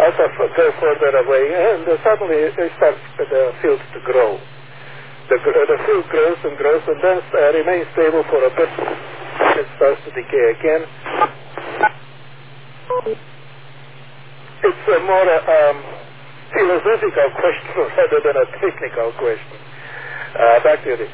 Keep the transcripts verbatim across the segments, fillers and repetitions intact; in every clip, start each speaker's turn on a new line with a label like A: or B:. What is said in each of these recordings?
A: Also f- go further away, and uh, suddenly it starts the field to grow. The, uh, the field grows and grows and then uh, remains stable for a bit. It starts to decay again. It's a more uh, um, philosophical question rather than a technical question. Uh, back to you, Dick.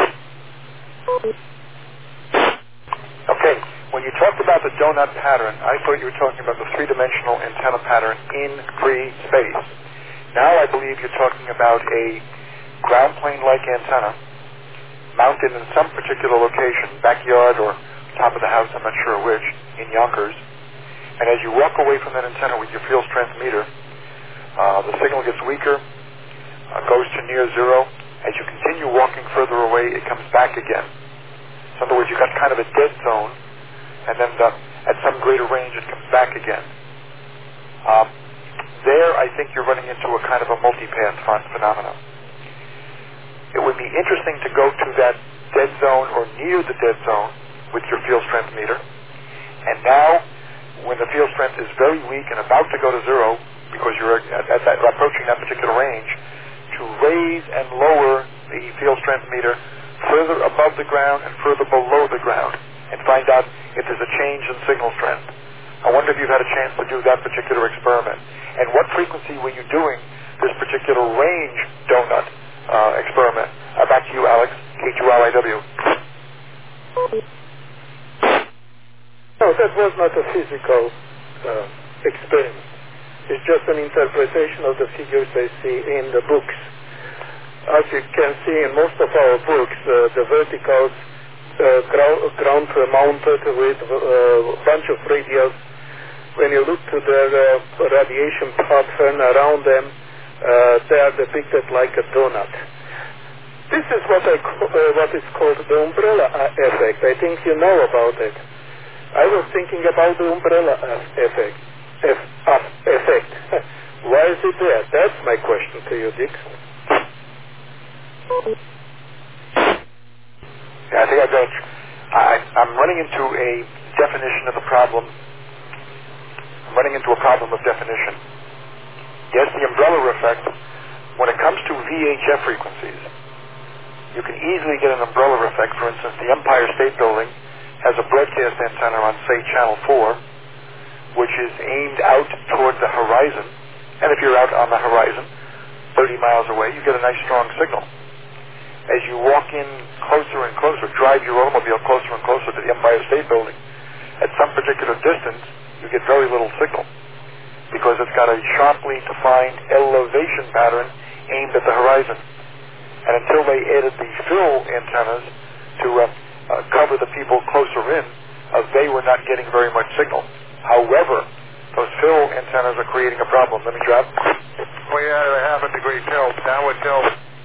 B: Okay. When you talked about the donut pattern, I thought you were talking about the three-dimensional antenna pattern in free space. Now I believe you're talking about a ground plane-like antenna mounted in some particular location, backyard or top of the house, I'm not sure which, in Yonkers. And as you walk away from that antenna with your field strength meter, uh, the signal gets weaker, uh, goes to near zero. As you continue walking further away, it comes back again. So in other words, you've got kind of a dead zone, and then the, at some greater range it comes back again. Um, there, I think you're running into a kind of a multipath phenomenon. It would be interesting to go to that dead zone or near the dead zone with your field strength meter. And now, when the field strength is very weak and about to go to zero, because you're at, at that, approaching that particular range, to raise and lower the field strength meter further above the ground and further below the ground, and find out if there's a change in signal strength. I wonder if you've had a chance to do that particular experiment. And what frequency were you doing this particular range donut uh, experiment? Uh, back to you, Alex, K two L I W.
A: No, that was not a physical uh, experiment. It's just an interpretation of the figures I see in the books. As you can see in most of our books, uh, the verticals uh, ground, ground mounted with a uh, bunch of radials. When you look to their uh, radiation pattern around them, uh, they are depicted like a donut. This is what, I co- uh, what is called the umbrella effect. I think you know about it. I was thinking about the umbrella effect. F- uh, effect. Why is it there? That's my question to you, Dick.
B: Yeah, I think I've got. I, I'm running into a definition of the problem. I'm running into a problem of definition. Yes, the umbrella effect. When it comes to V H F frequencies, you can easily get an umbrella effect. For instance, the Empire State Building has a broadcast antenna on, say, Channel four, which is aimed out toward the horizon. And if you're out on the horizon, thirty miles away, you get a nice strong signal. As you walk in closer and closer, drive your automobile closer and closer to the Empire State Building, at some particular distance, you get very little signal because it's got a sharply defined elevation pattern aimed at the horizon. And until they added the fill antennas to uh, uh, cover the people closer in, uh, they were not getting very much signal. However, those fill antennas are creating a problem. Let me drop.
C: Well, yeah, they have a degree tilt, downward tilt.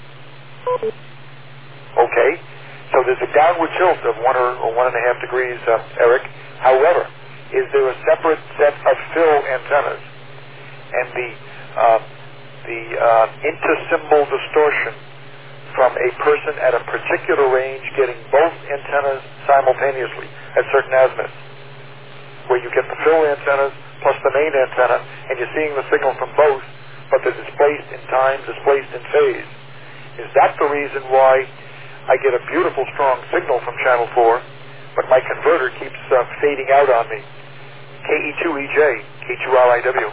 B: Okay, so there's a downward tilt of one or, or one and a half degrees, uh, Eric. However, is there a separate set of fill antennas? And the uh, the uh, intersymbol distortion from a person at a particular range getting both antennas simultaneously at certain azimuths, where you get the fill antennas plus the main antenna, and you're seeing the signal from both, but they're displaced in time, displaced in phase. Is that the reason why I get a beautiful strong signal from Channel four, but my converter keeps uh, fading out on me? K E two E J, K two L I W.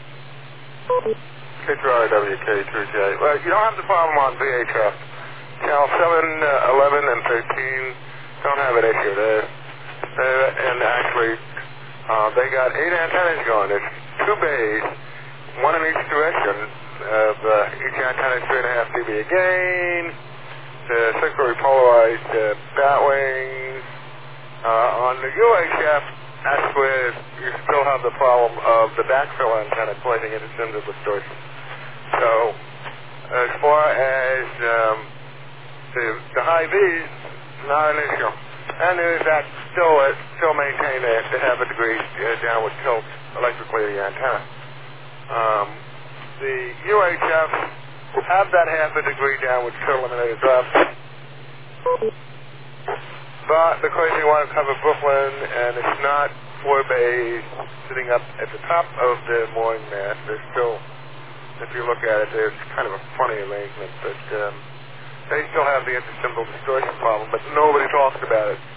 C: K two L I W, K two J. Well, you don't have the problem on V H F. Channel seven, uh, eleven, and thirteen don't have an issue there. Uh, and actually, uh, they got eight antennas going. There's two bays, one in each direction. Of, uh, each antenna is three and a half dB a gain. The circularly polarized uh, bat wings. Uh, on the U H F, that's where you still have the problem of the backfill antenna pointing into symbol distortion. So, as far as um, the, the high V's, not an issue. And there's that still uh, still maintain a, to have a degree uh, downward tilt electrically of the antenna. Um, the U H F have that half a degree downward tilt eliminated drop. But because you want to cover Brooklyn and it's not four bays sitting up at the top of the mooring mast. They're still, if you look at it, there's kind of a funny arrangement, but um, they still have the intersymbol distortion problem, but nobody talks about it.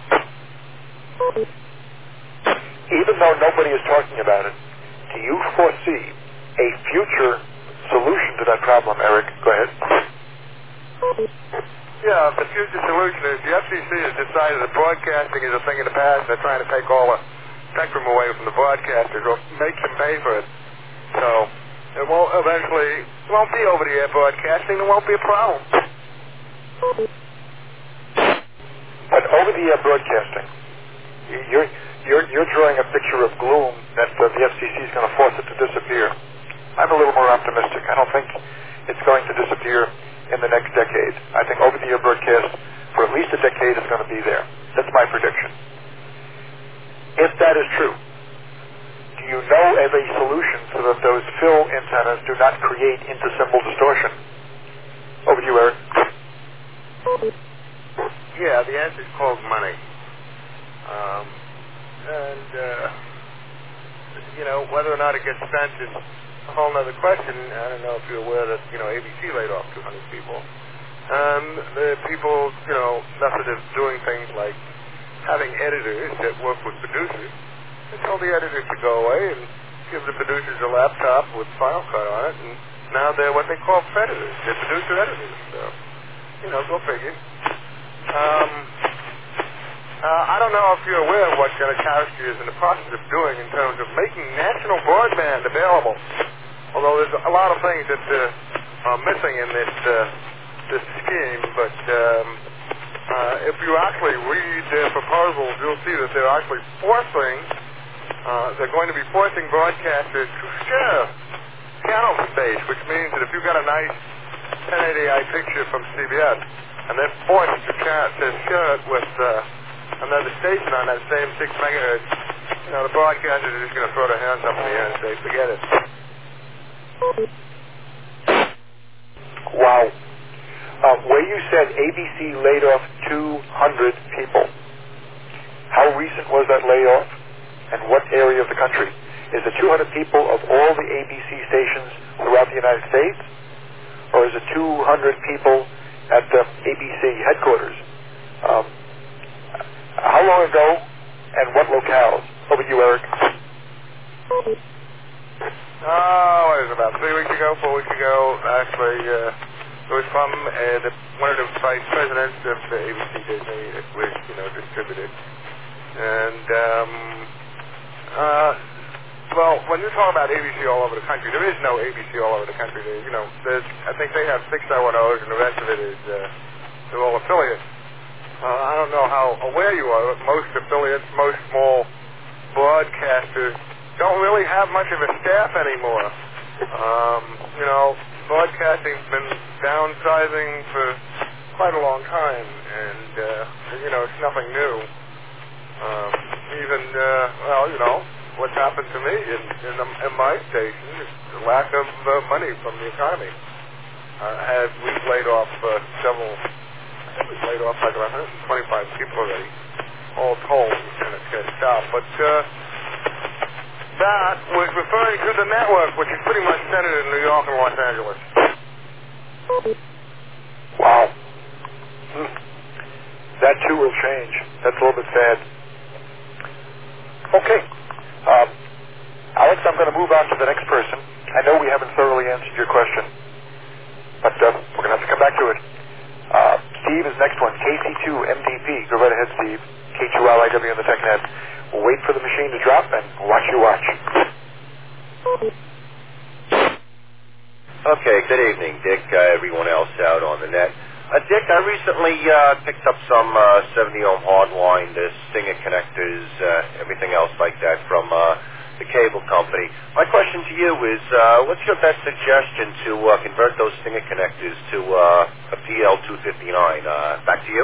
B: Even though nobody is talking about it, do you foresee a future solution to that problem, Eric? Go ahead.
C: Yeah, the future solution is the F C C has decided that broadcasting is a thing of the past. They're trying to take all the spectrum away from the broadcasters or make them pay for it. So it won't eventually, it won't be over-the-air broadcasting. There won't be a problem.
B: But over-the-air broadcasting, you're, you're, you're drawing a picture of gloom that uh, the F C C is going to force it to disappear. I'm a little more optimistic. I don't think it's going to disappear in the next decade. I think over-the-air broadcast for at least a decade is going to be there. That's my prediction. If that is true, do you know of a solution so that those fill antennas do not create intersymbol distortion? Over to you, Eric.
C: Yeah, the answer is called money. Um, and, uh, you know, whether or not it gets spent is a whole other question. I don't know if you're aware that, you know, A B C laid off two hundred people. Um, the people, you know, method of doing things like having editors that work with producers, they tell the editors to go away and give the producers a laptop with Final Cut on it, and now they're what they call predators. They're producer editors. So, you know, go figure. Um, uh, I don't know if you're aware of what Garakowski is in the process of doing in terms of making national broadband available. Although there's a lot of things that uh, are missing in this uh, this scheme, but um, uh, if you actually read their proposals, you'll see that they're actually forcing, uh, they're going to be forcing broadcasters to share channel space, which means that if you've got a nice ten eighty i picture from C B S, and they're forced to, cha- to share it with uh, another station on that same six megahertz, you know, the broadcasters are just going to throw their hands up in the air and say, forget it.
B: Wow. Uh, where you said A B C laid off two hundred people, how recent was that layoff, and what area of the country? Is it two hundred people of all the A B C stations throughout the United States, or is it two hundred people at the A B C headquarters? Um, how long ago, and what locales? Over to you, Eric.
C: Oh, what is it, about three weeks ago, four weeks ago, actually, uh, it was from uh, the, one of the vice presidents of the A B C Disney, it was, you know, distributed. And, um, uh, well, when you talk about A B C all over the country, there is no A B C all over the country. There, you know, there's, I think they have six O and O's, and the rest of it is, uh, they're all affiliates. Uh, I don't know how aware you are, but most affiliates, most small broadcasters don't really have much of a staff anymore. Um, you know, broadcasting's been downsizing for quite a long time, and, uh, you know, it's nothing new. Um, even, uh, well, you know, what's happened to me in, in, the, in my station is the lack of uh, money from the economy. Uh, as we've laid off uh, several, I think we've laid off like one hundred twenty-five people already, all told, and it's going to stop. But uh, that was referring to the network, which is pretty much centered in New York and Los Angeles.
B: Wow. Hmm. That too will change. That's a little bit sad. Okay. Um, Alex, I'm going to move on to the next person. I know we haven't thoroughly answered your question, but uh, we're going to have to come back to it. Uh, Steve is next one, K C two M D P. Go right ahead, Steve. K two L I W on the TechNet. We'll wait for the machine to drop and watch you watch.
D: Okay, good evening, Dick, uh, everyone else out on the net. Uh, Dick, I recently uh, picked up some uh, seventy ohm hardline, the Stinger connectors, uh, everything else like that from uh, the cable company. My question to you is, uh, what's your best suggestion to uh, convert those Stinger connectors to uh, a P L two fifty-nine? Uh, back to you.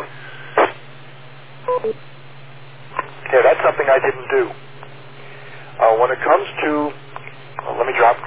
B: Yeah, that's something I didn't do. Uh, when it comes to, well, let me drop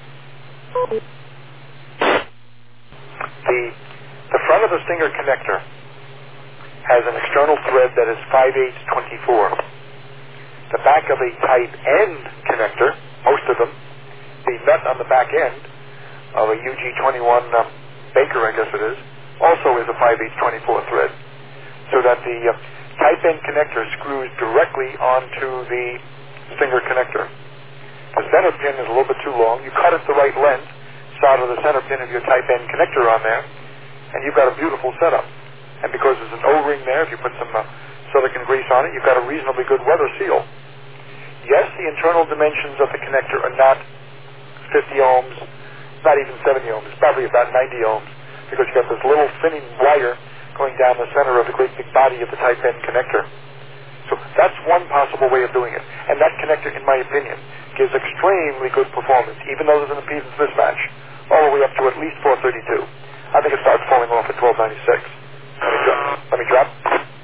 B: the the front of the Stinger connector has an external thread that is five eighths twenty-four. the back of a type N connector, most of them, the nut on the back end of a U G twenty-one um, Baker, I guess it is, also is a five eighths twenty-four thread, so that the uh, type N connector screws directly onto the Stinger connector. The center pin is a little bit too long. You cut it the right length, solder the center pin of your type N connector on there, and you've got a beautiful setup. And because there's an O-ring there, if you put some uh, silicone grease on it, you've got a reasonably good weather seal. Yes, the internal dimensions of the connector are not fifty ohms, not even seventy ohms, it's probably about ninety ohms, because you've got this little thinning wire going down the center of the great big body of the type N connector. So that's one possible way of doing it. And that connector, in my opinion, gives extremely good performance, even though there's an impedance mismatch, all the way up to at least four thirty-two. I think it starts falling off at twelve ninety-six. Let me drop. Let me drop.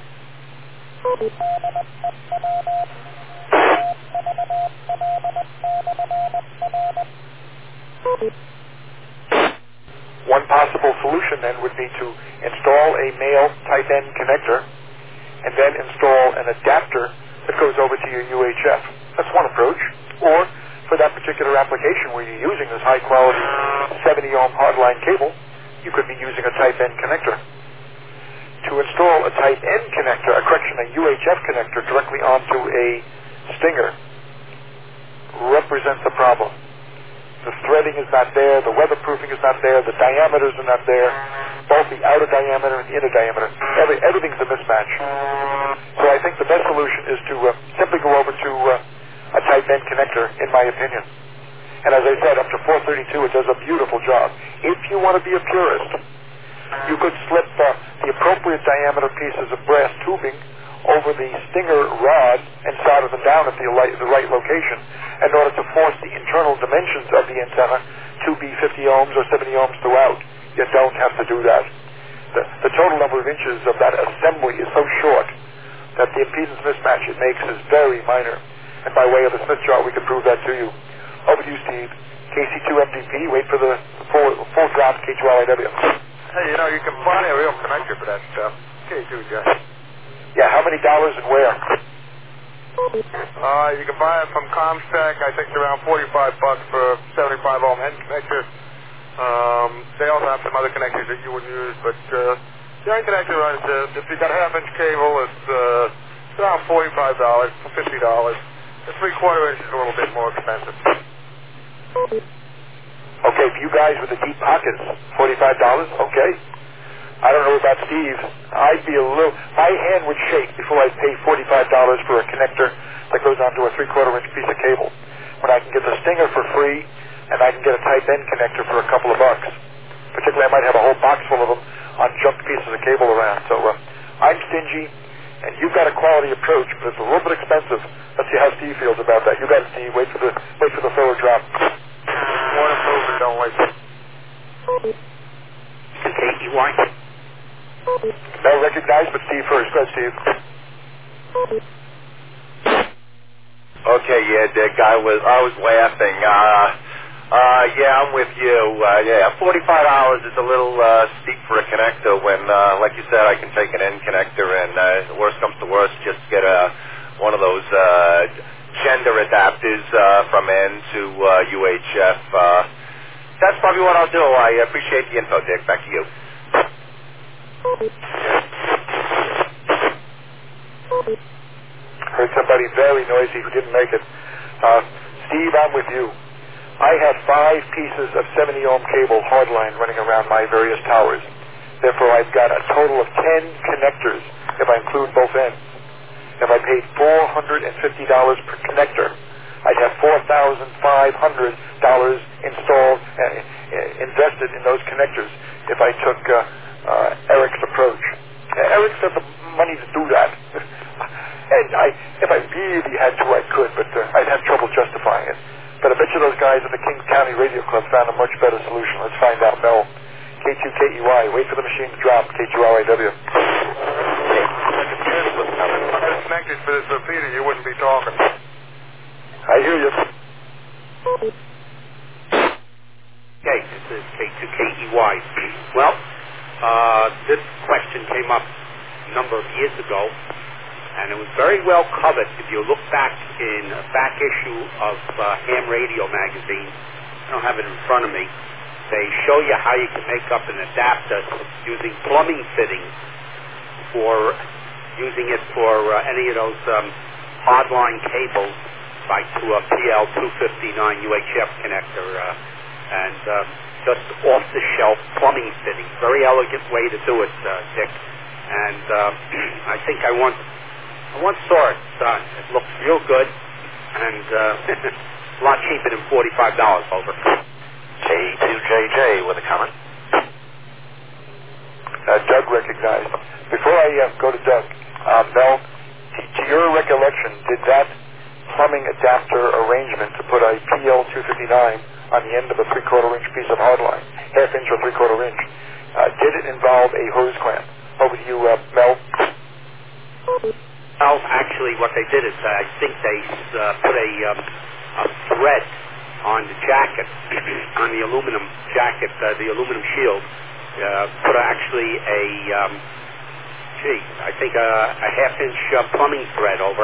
B: One possible solution then would be to install a male type N connector and then install an adapter that goes over to your U H F. That's one approach. Or for that particular application where you're using this high quality seventy ohm hardline cable, you could be using a type N connector. To install a type N connector, a correction, a U H F connector directly onto a Stinger represents a problem. The threading is not there, the weatherproofing is not there, the diameters are not there, both the outer diameter and the inner diameter. Every, everything's a mismatch. So I think the best solution is to uh, simply go over to uh, a type N connector, in my opinion. And as I said, up to four thirty-two, it does a beautiful job. If you want to be a purist, you could slip uh, the appropriate diameter pieces of brass tubing over the Stinger rod and solder them down at the, the right location in order to force the internal dimensions of the antenna to be fifty ohms or seventy ohms throughout. You don't have to do that. The, the total number of inches of that assembly is so short that the impedance mismatch it makes is very minor. And by way of the Smith chart, we can prove that to you. Over to you, Steve. K C two M D P, wait for the full, full drop, K two L I W.
C: Hey, you know, you can buy a real connector for that stuff. K two, Jeff.
B: Yeah, how many dollars and where?
C: Uh, you can buy it from Comstech. I think it's around forty-five bucks for a seventy-five ohm head connector. Um, they also have some other connectors that you would use, but uh, the only connector runs, uh, if you've got a half-inch cable, it's, uh, it's around forty-five dollars, fifty dollars. The three-quarter inch is a little bit more expensive.
B: Okay, for you guys with the deep pockets, forty-five dollars, okay. I don't know about Steve. I'd be a little, my hand would shake before I'd pay forty-five dollars for a connector that goes onto a three-quarter inch piece of cable. When I can get the Stinger for free, and I can get a type N connector for a couple of bucks. Particularly, I might have a whole box full of them on junked pieces of cable around. So uh, I'm stingy, and you've got a quality approach, but it's a little bit expensive. Let's see how Steve feels about that. You got it, Steve. Wait for the wait for the thrower drop.
C: Want to move it, don't wait.
B: K E Y. No recognized, but Steve first. Go ahead, Steve.
D: Okay, yeah, Dick, I was I was laughing. Uh, uh, yeah, I'm with you. Uh, yeah, forty-five dollars is a little uh, steep for a connector when, uh, like you said, I can take an N connector and uh, worst comes to worst, just get a one of those uh, gender adapters uh, from N to uh, U H F. Uh, that's probably what I'll do. I appreciate the info, Dick. Back to you.
B: Heard somebody very noisy who didn't make it. Uh, Steve, I'm with you. I have five pieces of seventy ohm cable hardline running around my various towers. Therefore, I've got a total of ten connectors if I include both ends. If I paid four hundred fifty dollars per connector, I'd have four thousand five hundred dollars installed, uh, invested in those connectors if I took uh, uh, Eric's approach. Uh, Eric's got the money to do that. And I, if I really had to, I could, but uh, I'd have trouble justifying it. But I bet you those guys at the Kings County Radio Club found a much better solution. Let's find out. Mel, K two K E Y, wait for the machine to drop, K two L I W.
C: Connected for this repeater, you wouldn't be talking.
B: I hear you.
E: Okay, this is K two K E Y. Well, uh, this question came up a number of years ago, and it was very well covered. If you look back in a back issue of uh, Ham Radio magazine, I don't have it in front of me, they show you how you can make up an adapter using plumbing fittings for using it for uh, any of those um, hardline cables, like to a P L two fifty-nine U H F connector, uh, and um, just off-the-shelf plumbing fittings. Very elegant way to do it, uh, Dick. And uh, I think I once, I once saw it done. It looked real good, and uh, a lot cheaper than forty-five dollars over.
B: K two J J with a comment. Uh, Doug recognized. Before I uh, go to Doug, uh, Mel, to, to your recollection, did that plumbing adapter arrangement to put a P L two fifty-nine on the end of a three-quarter inch piece of hardline, half inch or three-quarter inch, uh, did it involve a hose clamp? Over to you, uh, Mel.
E: Well, actually, what they did is uh, I think they uh, put a, um, a thread on the jacket, on the aluminum jacket, uh, the aluminum shield, uh, put actually a, um, gee, I think a, a half-inch uh, plumbing thread over.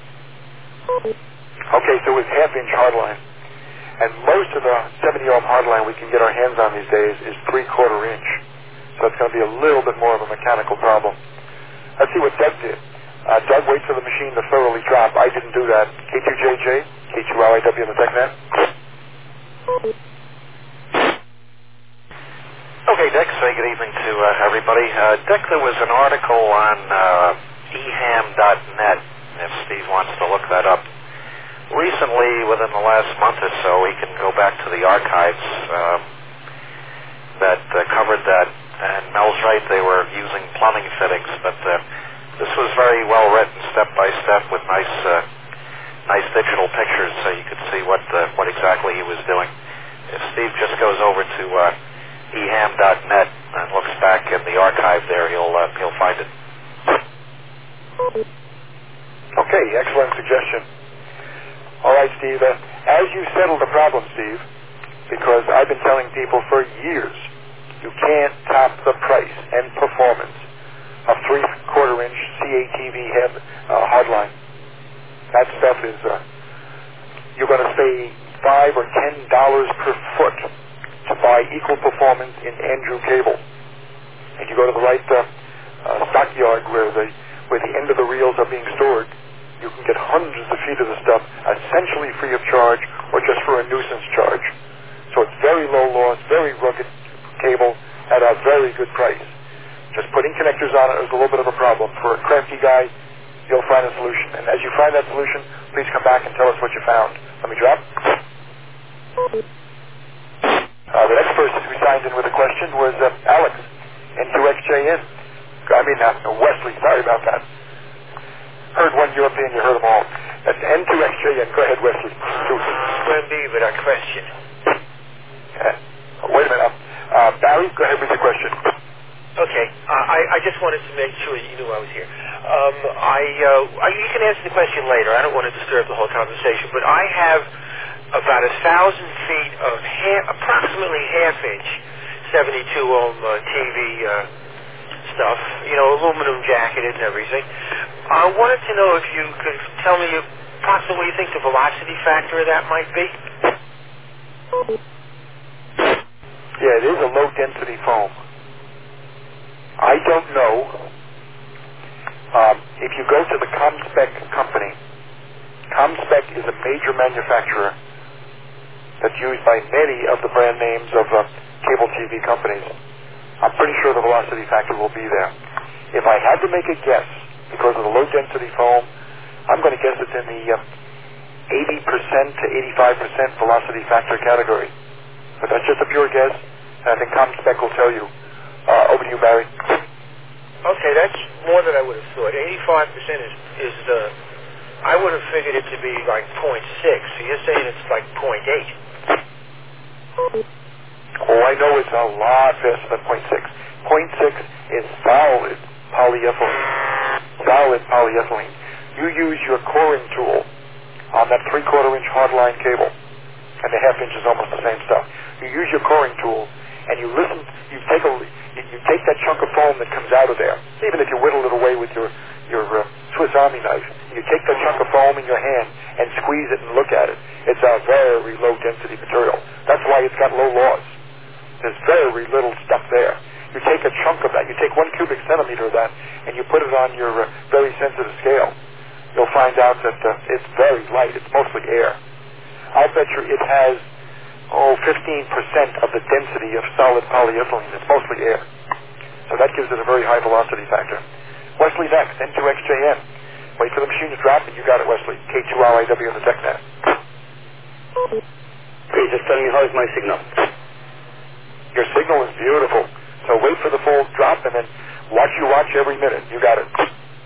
B: Okay, so it's half-inch hardline. And most of the seventy ohm hardline we can get our hands on these days is three-quarter inch. So it's going to be a little bit more of a mechanical problem. Let's see what Doug did. Uh, Doug, wait for the machine to thoroughly drop. I didn't do that. K two J J, K two L I W in the TechNet.
F: Okay, Dick, say good evening to uh, everybody. Uh, Dick, there was an article on uh, e ham dot net, if Steve wants to look that up. Recently, within the last month or so, he can go back to the archives um, that uh, covered that. And Mel's right, they were using plumbing fittings, but uh, this was very well written, step by step, with nice, uh, nice digital pictures, so you could see what uh, what exactly he was doing. If Steve just goes over to uh, e ham dot net and looks back in the archive there, he'll uh, he'll find it.
B: Okay, excellent suggestion. All right, Steve. Uh, as you settle the problem, Steve, because I've been telling people for years, you can't top the price and performance of three-quarter inch C A T V head uh, hardline. That stuff is, uh, you're going to pay five or ten dollars per foot to buy equal performance in Andrew cable. And you go to the right uh, uh, stockyard where the where the end of the reels are being stored, you can get hundreds of feet of the stuff essentially free of charge or just for a nuisance charge. So it's very low loss, very rugged cable at a very good price. Just putting connectors on it is a little bit of a problem. For a crafty guy, you'll find a solution. And as you find that solution, please come back and tell us what you found. Let me drop. Uh, the next person who signed in with a question was uh, Alex, N two X J N. I mean, uh, Wesley, sorry about that. Heard one European, you heard them all. That's N two X J N. Go ahead, Wesley.
G: Will be with a question.
B: Uh, wait a minute. Uh, Barry, go ahead with your question.
G: Okay, uh, I, I just wanted to make sure you knew I was here. Um, I, uh, I, you can answer the question later. I don't want to disturb the whole conversation, but I have about a thousand feet of half, approximately half-inch seventy-two ohm uh, T V uh, stuff, you know, aluminum jacketed and everything. I wanted to know if you could tell me approximately what you think the velocity factor of that might be.
B: Yeah, it is a low-density foam. I don't know. Um, if you go to the ComSpec company, ComSpec is a major manufacturer that's used by many of the brand names of uh, cable T V companies. I'm pretty sure the velocity factor will be there. If I had to make a guess, because of the low-density foam, I'm going to guess it's in the uh, eighty percent to eighty-five percent velocity factor category. But that's just a pure guess, and I think ComSpec will tell you. Uh, over to you, Barry.
G: Okay, that's more than I would have thought. eighty-five percent is, is uh, I would have figured it to be like point six. So you're saying it's like point eight.
B: Oh, I know it's a lot faster than point six. point six is solid polyethylene. Solid polyethylene. You use your coring tool on that three-quarter inch hardline cable, and the half inch is almost the same stuff. You use your coring tool, and you listen, you take a, you, you take that chunk of foam that comes out of there, even if you whittle it away with your, your uh, Swiss Army knife. You take the chunk of foam in your hand and squeeze it and look at it. It's a very low density material. That's why it's got low loss. There's very little stuff there. You take a chunk of that, you take one cubic centimeter of that, and you put it on your uh, very sensitive scale. You'll find out that uh, it's very light. It's mostly air. I'll bet you it has, oh, fifteen percent of the density of solid polyethylene. It's mostly air. So that gives it a very high velocity factor. Wesley next, N two X J N. Wait for the machine to drop, and you got it, Wesley. K two R I W on the TechNet.
H: Please just tell me how is my signal.
B: Your signal is beautiful. So wait for the full drop, and then watch you watch every minute. You got it.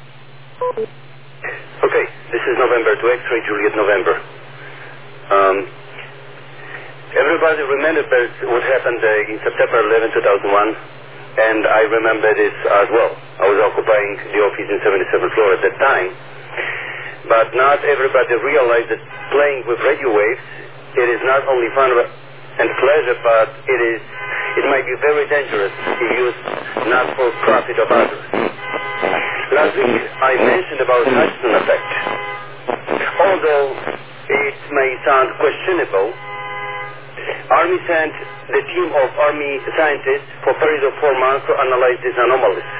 H: Okay, this is November to X-ray Juliet November. Um, everybody remembers what happened uh, in September eleventh, two thousand one, and I remember this as well. I was occupying the office in seventy-seventh floor at that time, but not everybody realized that playing with radio waves, it is not only fun and pleasure, but it is it might be very dangerous if used not for profit of others. Last week I mentioned about Hudson effect. Although it may sound questionable, Army sent the team of Army scientists for a period of four months to analyze these anomalies.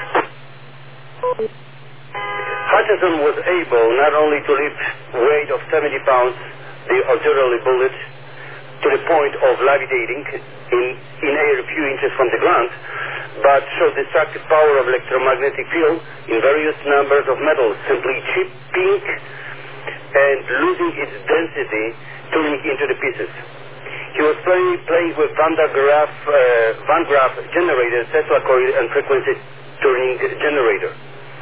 H: Hutchison was able not only to lift weight of seventy pounds, the artillery bullet, to the point of levitating in, in air a few inches from the ground, but showed destructive power of electromagnetic field in various numbers of metals, simply chipping and losing its density, turning into the pieces. He was playing, playing with Van de Graaff, uh, Van Graaff generator, Tesla coil, and frequency turning generator.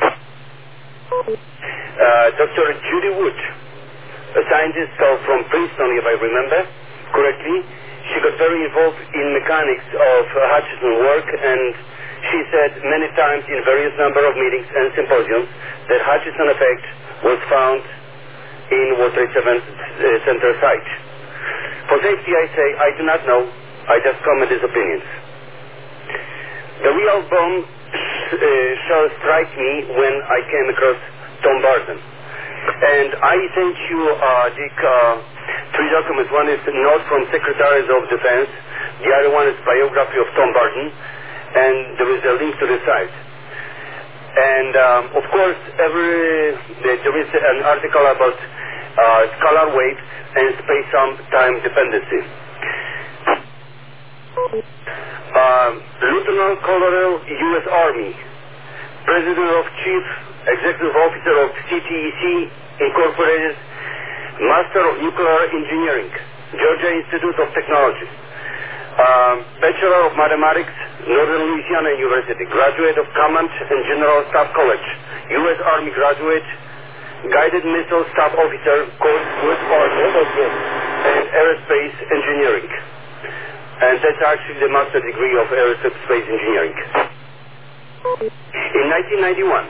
H: Uh, Doctor Judy Wood, a scientist from Princeton, if I remember correctly, she got very involved in mechanics of uh, Hutchison work, and she said many times in various number of meetings and symposiums that Hutchison effect was found in World Trade Center site. For safety, I say I do not know. I just comment his opinions. The real bomb uh, shall strike me when I came across Tom Barton. And I sent you, uh, Dick, uh, three documents. One is a note from Secretaries of Defense. The other one is biography of Tom Barton. And there is a link to the site. And, um, of course, every there is an article about uh, scalar waves and space-time dependency. Uh, Lieutenant Colonel U S Army, President of Chief Executive Officer of C T E C Incorporated, Master of Nuclear Engineering, Georgia Institute of Technology, uh, Bachelor of Mathematics, Northern Louisiana University, Graduate of Command and General Staff College, U S Army Graduate, Guided Missile Staff Officer, course U S Army, and Aerospace Engineering. And that's actually the master degree of Aerospace Engineering. In nineteen ninety-one,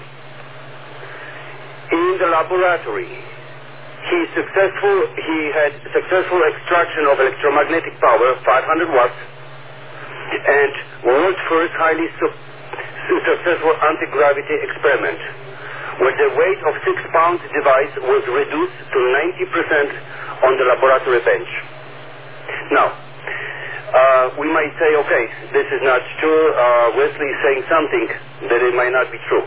H: in the laboratory, he successful he had successful extraction of electromagnetic power, five hundred watts, and world's first highly su- successful anti-gravity experiment, where the weight of six pound device was reduced to ninety percent on the laboratory bench. Now, uh, we might say, okay, this is not true. Uh, Wesley is saying something that it might not be true.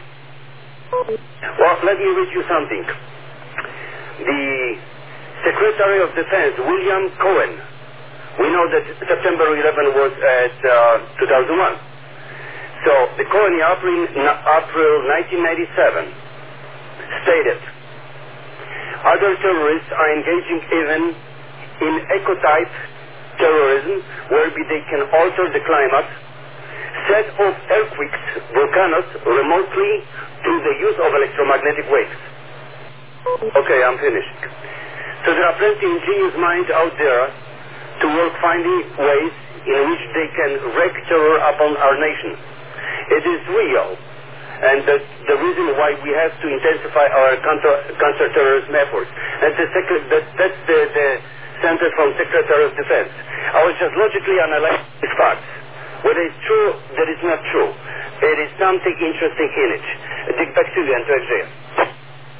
H: Well, let me read you something. The Secretary of Defense, William Cohen, we know that September eleventh was at uh, two thousand one. So the Cohen in April, April nineteen ninety-seven stated, other terrorists are engaging even in eco-type terrorism, whereby they can alter the climate, set off earthquakes, volcanoes remotely through the use of electromagnetic waves. Okay, I'm finished. So there are plenty of ingenious minds out there to work finding ways in which they can wreak terror upon our nation. It is real, and the, the reason why we have to intensify our counter, counter-terrorism efforts. And the sec- that, that's the, the Center from Secretary of Defense. I was just logically analyzing these facts. Whether it's true, that is not true. There is something interesting in it. Dick, back to you and to X J.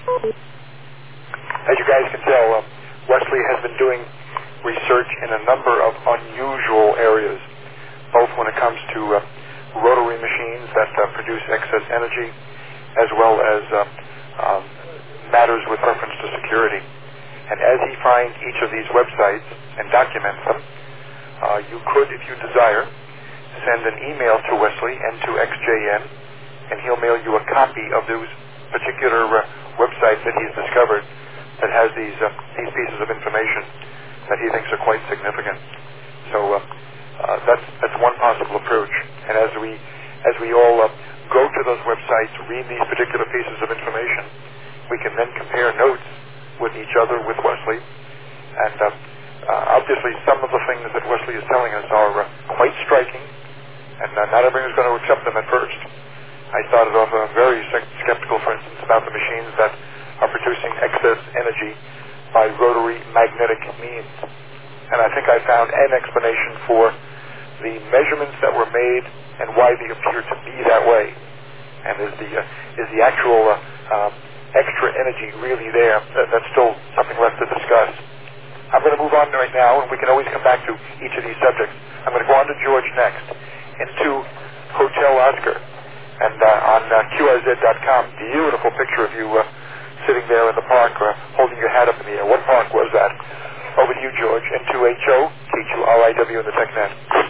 B: As you guys can tell, uh, Wesley has been doing research in a number of unusual areas, both when it comes to uh, rotary machines that uh, produce excess energy, as well as uh, um, matters with reference to security. And as he finds each of these websites and documents them, uh, you could, if you desire, send an email to Wesley and to X J N, and he'll mail you a copy of those particular uh, websites that he's discovered that has these uh, these pieces of information that he thinks are quite significant. So uh, uh, that's that's one possible approach. And as we as we all uh, go to those websites, read these particular pieces of information, we can then compare notes with each other, with Wesley. And uh, uh, obviously some of the things that Wesley is telling us are uh, quite striking, and uh, not everyone is going to accept them at first. I started off uh, very skeptical, for instance, about the machines that are producing excess energy by rotary magnetic means. And I think I found an explanation for the measurements that were made and why they appear to be that way. And is the uh, is the actual uh, um, extra energy really there? That, that's still something left to discuss. I'm going to move on right now, and we can always come back to each of these subjects. I'm going to go on to George next, into Hotel Oscar. And uh, on uh, Q R Z dot com, beautiful picture of you uh, sitting there in the park uh, holding your hat up in the air. What park was that? Over to you, George. N two H O, K two R I W in the TechNet.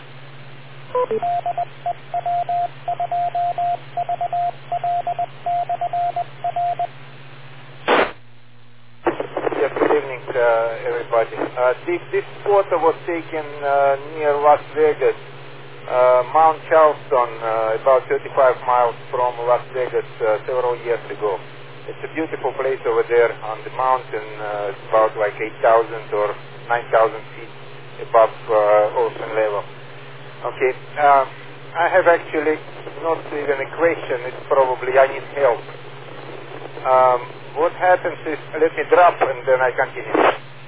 I: Yes, good evening, uh, everybody. Uh, this, this photo was taken uh, near Las Vegas, uh, Mount Charleston, uh, about thirty-five miles from Las Vegas uh, several years ago. It's a beautiful place over there on the mountain. Uh, it's about like eight thousand or nine thousand feet above uh, ocean level. Okay, uh, I have actually not even a question. It's probably I need help. Um, what happens is, let me drop and then I continue.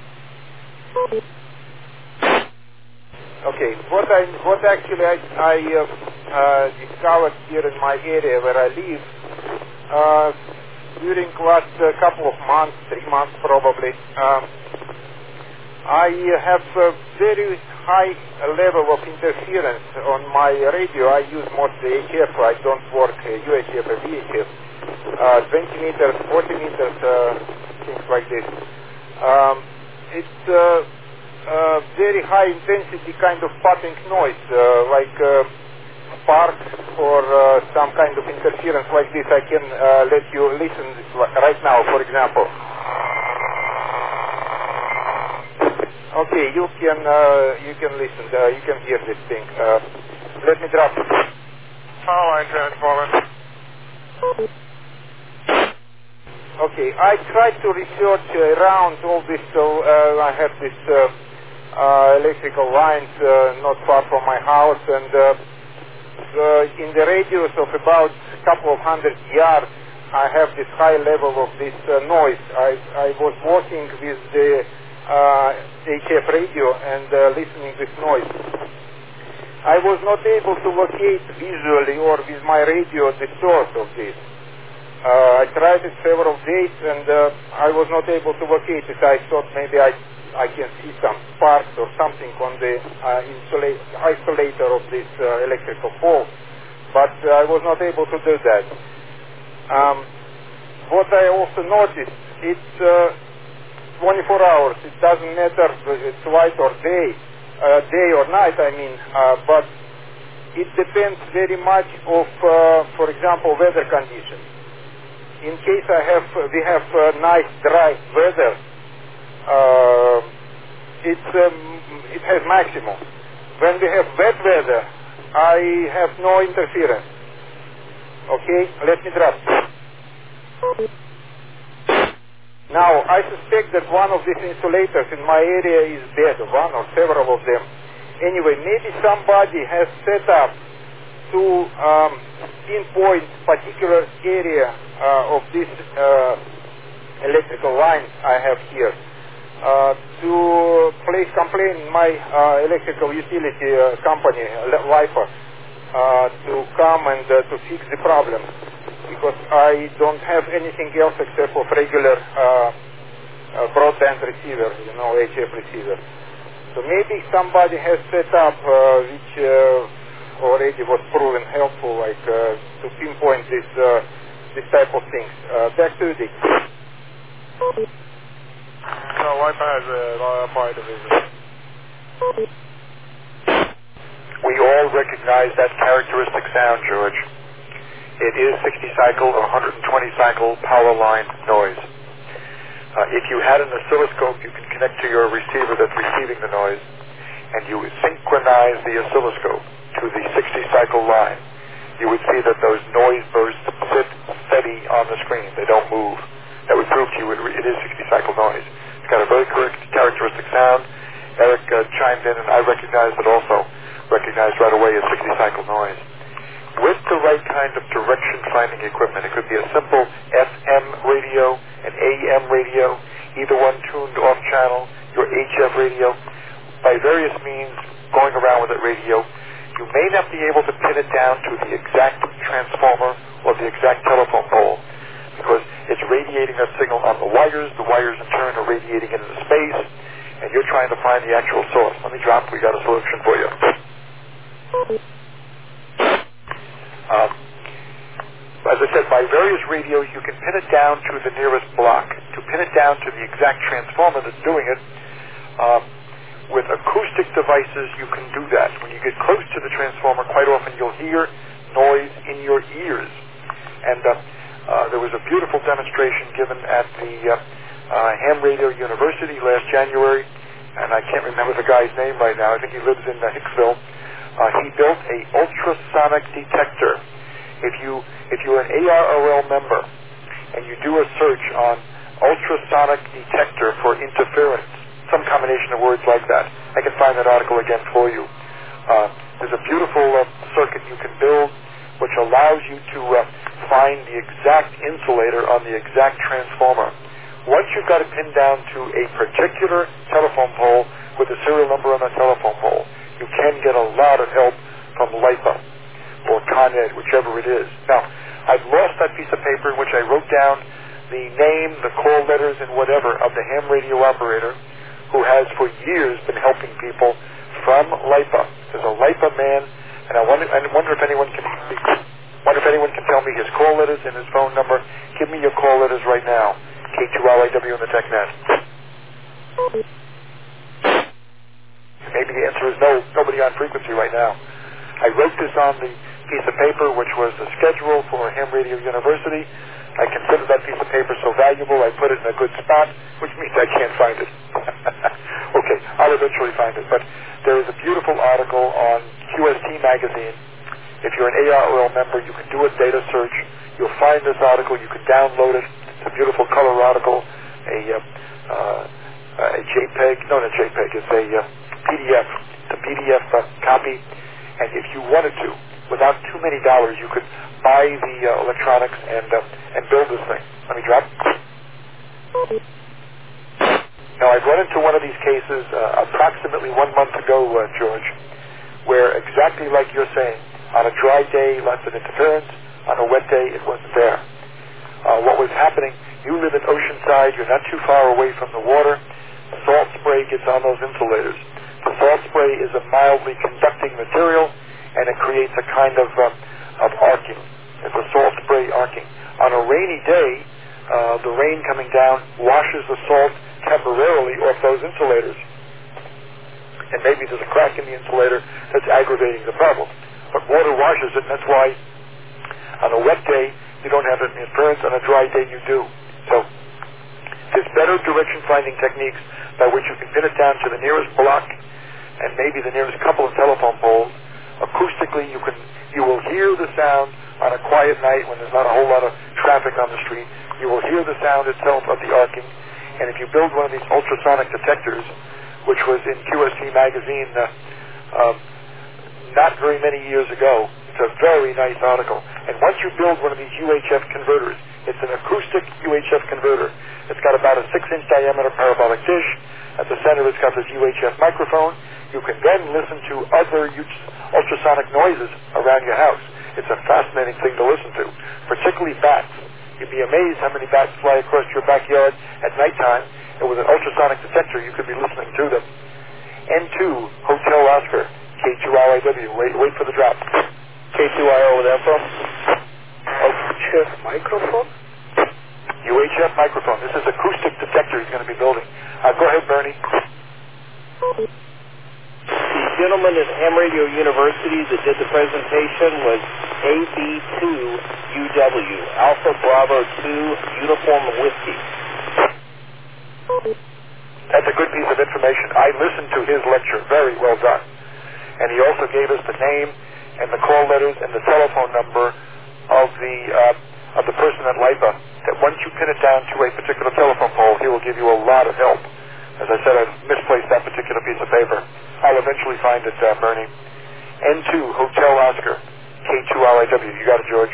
I: Okay, what I what actually I, I uh, uh, discovered here in my area where I live uh, during last uh, couple of months, three months probably, um, I have a very high level of interference on my radio. I use mostly H F. I don't work uh, U H F or V H F. Uh, twenty meters, forty meters, uh, things like this. Um, it's uh, uh, very high intensity kind of popping noise, uh, like uh, sparks or uh, some kind of interference like this. I can uh, let you listen right now, for example. Okay, you can uh, you can listen. Uh, you can hear this thing. Uh, let me drop.
C: All right, transformer.
I: Okay, I tried to research around all this. So uh, I have this uh, uh, electrical lines uh, not far from my house, and uh, uh, in the radius of about a couple of hundred yards, I have this high level of this uh, noise. I I was working with the uh, H F radio and uh, listening this noise. I was not able to locate visually or with my radio the source of this. Uh, I tried it several days and uh, I was not able to locate it. I thought maybe I I can see some sparks or something on the uh, insula- isolator of this uh, electrical pole, but uh, I was not able to do that. Um, what I also noticed, it's uh, twenty-four hours. It doesn't matter if it's light or day, uh, day or night, I mean, uh, but it depends very much of, uh, for example, weather conditions. In case I have, we have uh, nice dry weather, uh, it's, um, it has maximum. When we have wet weather, I have no interference. Okay, let me drop. Now, I suspect that one of these insulators in my area is dead, one or several of them. Anyway, maybe somebody has set up to um, pinpoint particular area uh, of this uh, electrical line I have here uh, to place complaint in my uh, electrical utility uh, company, LIPA, uh, to come and uh, to fix the problem. because I don't have anything else except for regular uh, uh, broadband receiver, you know, H F receiver. So maybe somebody has set up uh, which uh, already was proven helpful, like uh, to pinpoint this uh, this type of things. Uh, back to you, Dick.
B: No, Wi-Fi has an R F I division. We all recognize that characteristic sound, George. It is sixty cycle or one hundred twenty cycle power line noise. Uh, if you had an oscilloscope, you can connect to your receiver that's receiving the noise, and you would synchronize the oscilloscope to the sixty cycle line. You would see that those noise bursts sit steady on the screen. They don't move. That would prove to you it, it is sixty cycle noise. It's got a very correct characteristic sound. Eric uh, chimed in, and I recognized it also. Recognized right away as sixty cycle noise. With the right kind of direction finding equipment, it could be a simple F M radio, an A M radio, either one tuned off channel, your H F radio. By various means, going around with that radio, you may not be able to pin it down to the exact transformer or the exact telephone pole, because it's radiating that signal on the wires. The wires in turn are radiating into space, and you're trying to find the actual source. Let me drop. We got a solution for you. Um, as I said, by various radios, you can pin it down to the nearest block. To pin it down to the exact transformer that's doing it, um, with acoustic devices, you can do that. When you get close to the transformer, quite often you'll hear noise in your ears. And uh, uh, there was a beautiful demonstration given at the uh, uh, Ham Radio University last January, and I can't remember the guy's name right now. I think he lives in uh, Hicksville. Uh, he built a ultrasonic detector. If you if you're an A R O L member and you do a search on ultrasonic detector for interference, some combination of words like that, I can find that article again for you. Uh, there's a beautiful uh, circuit you can build which allows you to uh, find the exact insulator on the exact transformer. Once you've got it pinned down to a particular telephone pole with a serial number on the telephone pole, you can get a lot of help from LIPA or Con Ed, whichever it is. Now, I've lost that piece of paper in which I wrote down the name, the call letters, and whatever of the ham radio operator who has for years been helping people from LIPA. There's a LIPA man, and I wonder, I wonder if anyone can wonder if anyone can tell me his call letters and his phone number. Give me your call letters right now. K two L I W in the TechNet. Maybe the answer is no, nobody on frequency right now. I wrote this on the piece of paper, which was the schedule for Ham Radio University. I consider that piece of paper so valuable, I put it in a good spot, which means I can't find it. Okay, I'll eventually find it. But there is a beautiful article on Q S T magazine. If you're an A R O L member, you can do a data search. You'll find this article. You can download it. It's a beautiful color article, a, uh, uh, a JPEG, no, not JPEG, it's a uh, P D F, it's a P D F uh, copy, and if you wanted to, without too many dollars, you could buy the uh, electronics and uh, and build this thing. Let me drop. Now, I've run into one of these cases uh, approximately one month ago, uh, George, where exactly like you're saying, on a dry day, lots of interference, on a wet day, it wasn't there. Uh, what was happening, you live in Oceanside, you're not too far away from the water, salt spray gets on those insulators. The salt spray is a mildly conducting material, and it creates a kind of uh, of arcing. It's a salt spray arcing. On a rainy day, uh, the rain coming down washes the salt temporarily off those insulators. And maybe there's a crack in the insulator that's aggravating the problem. But water washes it, and that's why on a wet day you don't have interference, on a dry day you do. So there's better direction finding techniques by which you can pin it down to the nearest block and maybe the nearest couple of telephone poles. Acoustically, you can you will hear the sound on a quiet night when there's not a whole lot of traffic on the street. You will hear the sound itself of the arcing. And if you build one of these ultrasonic detectors, which was in Q S T magazine uh, um, not very many years ago, it's a very nice article. And once you build one of these U H F converters, it's an acoustic U H F converter. It's got about a six-inch diameter parabolic dish. At the center, it's got this U H F microphone. You can then listen to other ultrasonic noises around your house. It's a fascinating thing to listen to, particularly bats. You'd be amazed how many bats fly across your backyard at nighttime, and with an ultrasonic detector, you could be listening to them. N two, Hotel Oscar, K two R I W. Wait, wait for the drop.
A: K two I O with info. U H F microphone?
B: U H F microphone. This is acoustic detector he's going to be building. Uh, go ahead, Bernie.
J: The gentleman at Ham Radio University that did the presentation was A B two U W, Alpha Bravo two, Uniform Whiskey.
B: That's a good piece of information. I listened to his lecture. Very well done. And he also gave us the name and the call letters and the telephone number of the uh, of the person at LIPA. That once you pin it down to a particular telephone pole, he will give you a lot of help. As I said, I've misplaced that particular piece of paper. I'll eventually find it, uh, Bernie. N two, Hotel Oscar, K two R I W. You got it, George.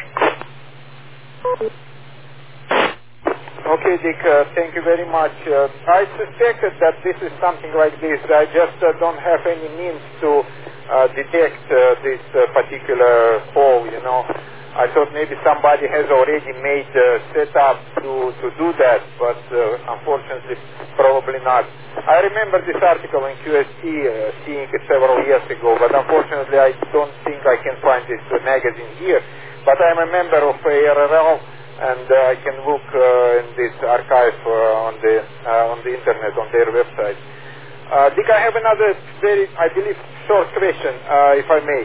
I: Okay, Dick, uh, thank you very much. Uh, I suspected that this is something like this. I just uh, don't have any means to uh, detect uh, this uh, particular hole, you know. I thought maybe somebody has already made a uh, setup to, to do that, but uh, unfortunately, probably not. I remember this article in Q S T, uh, seeing it several years ago, but unfortunately I don't think I can find this uh, magazine here. But I'm a member of A R R L, and uh, I can look uh, in this archive uh, on the uh, on the internet, on their website. Uh, Dick, I have another very, I believe, short question, uh, if I may.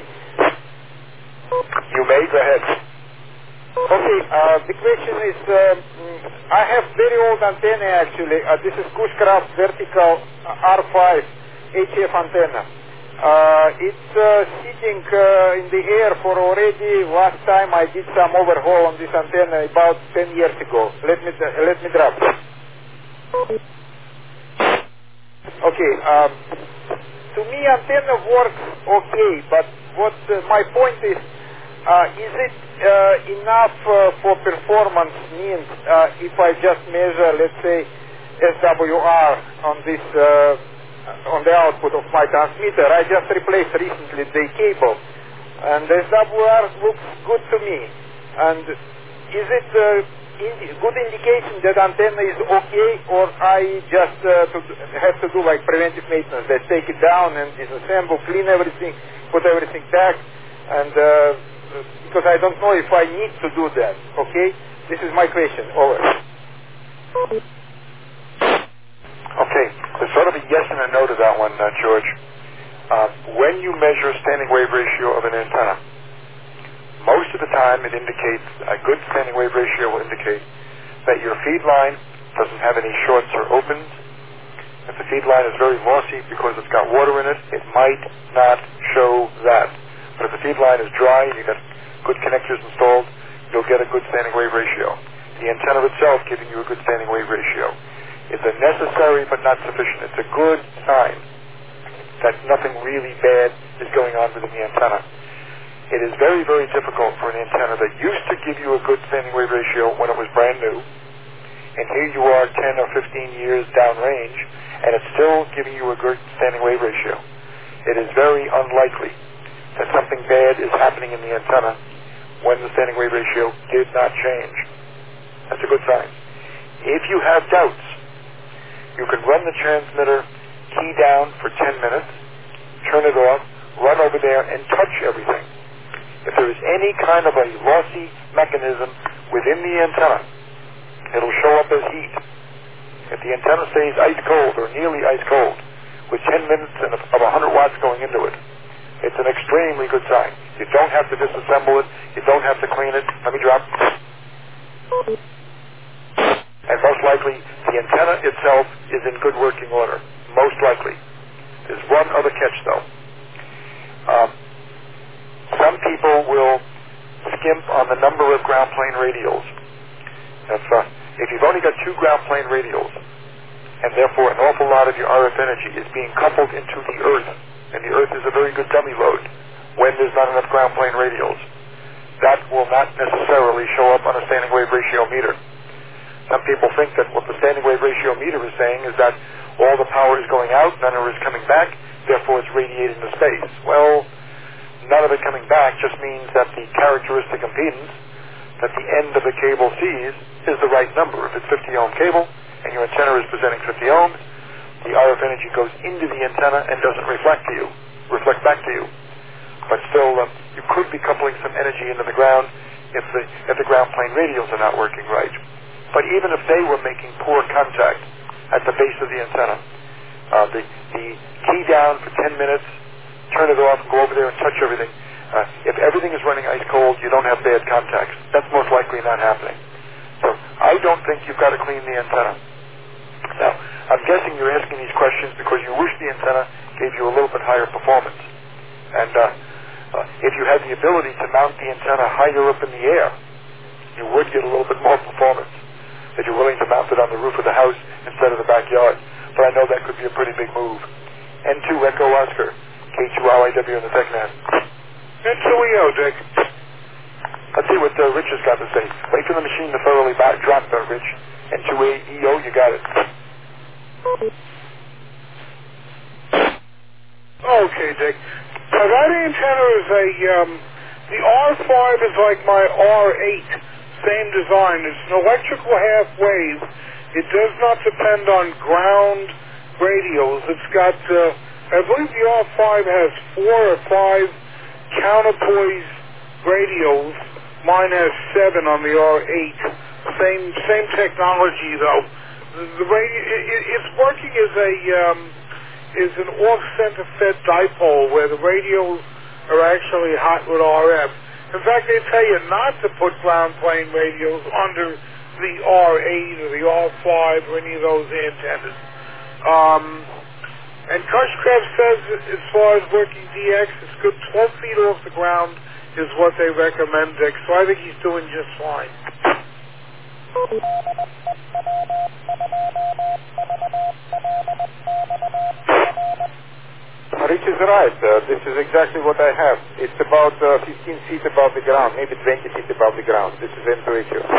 B: You may, go ahead.
I: Okay, uh, the question is, uh, I have very old antenna actually. Uh, this is Cushcraft Vertical R five H F antenna. Uh, it's uh, sitting uh, in the air for already, last time I did some overhaul on this antenna about ten years ago. Let me, uh, let me drop. Okay, um, to me antenna works okay, but what uh, my point is, uh, is it uh, enough uh, for performance means uh, if I just measure, let's say, S W R on this uh, on the output of my transmitter? I just replaced recently the cable, and the S W R looks good to me. And is it a indi- good indication that antenna is okay, or I just uh, to have to do like preventive maintenance, that take it down and disassemble, clean everything, put everything back, and uh, because I don't know if I need to do that. Okay, this is my question. Over.
B: Okay, there's sort of a yes and a no to that one, uh, George. Uh, when you measure standing wave ratio of an antenna, most of the time it indicates, a good standing wave ratio will indicate that your feed line doesn't have any shorts or opens. If the feed line is very lossy because it's got water in it, it might not show that. But if the feed line is dry and you've got good connectors installed, you'll get a good standing wave ratio. The antenna itself giving you a good standing wave ratio. It's a necessary but not sufficient. It's a good sign that nothing really bad is going on within the antenna. It is very, very difficult for an antenna that used to give you a good standing wave ratio when it was brand new, and here you are ten or fifteen years downrange, and it's still giving you a good standing wave ratio. It is very unlikely that something bad is happening in the antenna when the standing wave ratio did not change. That's a good sign. If you have doubts, you can run the transmitter key down for ten minutes, turn it off, run over there and touch everything. If there is any kind of a lossy mechanism within the antenna, it'll show up as heat. If the antenna stays ice cold or nearly ice cold with ten minutes and of one hundred watts going into it, it's an extremely good sign. You don't have to disassemble it. You don't have to clean it. Let me drop. And most likely, the antenna itself is in good working order. Most likely. There's one other catch, though. Um, some people will skimp on the number of ground plane radials. If, uh, if you've only got two ground plane radials, and therefore an awful lot of your R F energy is being coupled into the Earth, and the Earth is a very good dummy load when there's not enough ground plane radials, that will not necessarily show up on a standing wave ratio meter. Some people think that what the standing wave ratio meter is saying is that all the power is going out, none of it is coming back, therefore it's radiating to space. Well, none of it coming back just means that the characteristic impedance that the end of the cable sees is the right number. If it's fifty ohm cable and your antenna is presenting fifty ohms, the R F energy goes into the antenna and doesn't reflect to you, reflect back to you. But still, um, you could be coupling some energy into the ground if the if the ground plane radios are not working right. But even if they were making poor contact at the base of the antenna, uh, the the key down for ten minutes, turn it off, and go over there and touch everything. Uh, if everything is running ice cold, you don't have bad contacts. That's most likely not happening. So I don't think you've got to clean the antenna. Now, I'm guessing you're asking these questions because you wish the antenna gave you a little bit higher performance. And uh, uh, if you had the ability to mount the antenna higher up in the air, you would get a little bit more performance. If you're willing to mount it on the roof of the house instead of the backyard. But I know that could be a pretty big move. N two Echo Oscar, K two R I W in the TechNet.
K: N two E O, Dick.
B: Let's see what uh, Rich has got to say. Wait for the machine to thoroughly back, drop there, Rich. N two E O, you got it.
K: Okay, Dick. Now that antenna is a, um, the R five is like my R eight. Same design. It's an electrical half wave. It does not depend on ground radios. It's got, uh, I believe the R five has four or five counterpoise radios. Mine has seven on the R eight. Same same technology though. The, the radio it, it, it's working as a um, is an off-center fed dipole where the radios are actually hot with R F. In fact, they tell you not to put ground plane radios under the R eight or the R five or any of those antennas. Um, and Kushcraft says as far as working D X, it's good twelve feet off the ground is what they recommend, Dick. So I think he's doing just fine.
I: Rich is right. Uh, this is exactly what I have. It's about uh, fifteen feet above the ground, maybe twenty feet above the ground. This is N two E Q.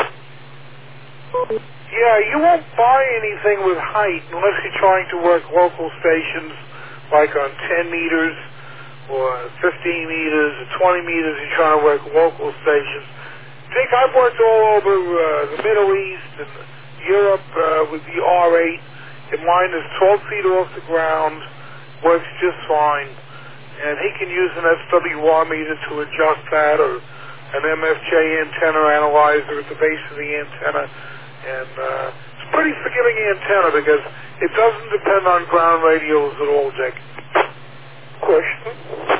K: Yeah, you won't buy anything with height unless you're trying to work local stations like on ten meters or fifteen meters or twenty meters. You're trying to work local stations. Dick, I've worked all over uh, the Middle East and Europe uh, with the R eight, and mine is twelve feet off the ground, works just fine. And he can use an S W R meter to adjust that, or an M F J antenna analyzer at the base of the antenna. And uh, it's a pretty forgiving antenna because it doesn't depend on ground radios at all, Dick.
B: Question?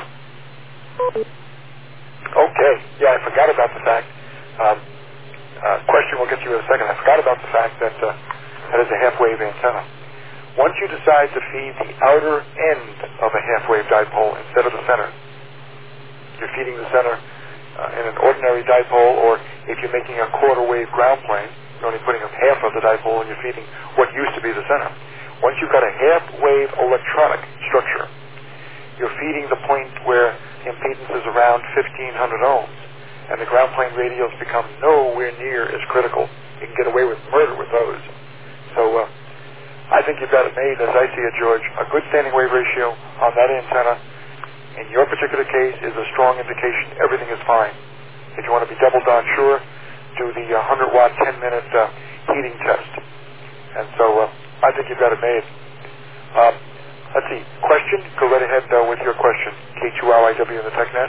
B: Okay. Yeah, I forgot about the fact. Um, uh, question we'll get to in a second. I forgot about the fact that uh, that is a half-wave antenna. Once you decide to feed the outer end of a half-wave dipole instead of the center, you're feeding the center uh, in an ordinary dipole, or if you're making a quarter-wave ground plane, you're only putting up half of the dipole and you're feeding what used to be the center. Once you've got a half-wave electronic structure, you're feeding the point where the impedance is around fifteen hundred ohms, and the ground plane radios become nowhere near as critical. You can get away with murder with those. So uh, I think you've got it made, as I see it, George. A good standing wave ratio on that antenna, in your particular case, is a strong indication everything is fine. If you want to be double darn sure, do the uh, one hundred watt, ten minute uh, heating test. And so uh, I think you've got it made. Um, let's see. Question? Go right ahead uh, with your question. K two R I W in the TechNet.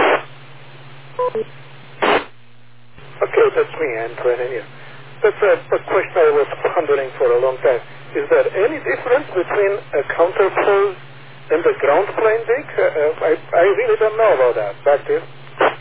A: Okay, that's me, Antoine here. That's a, a question I was pondering for a long time. Is there any difference between a counterpose and the ground plane, Dick? Uh, uh, I, I really don't know about that. Back to you.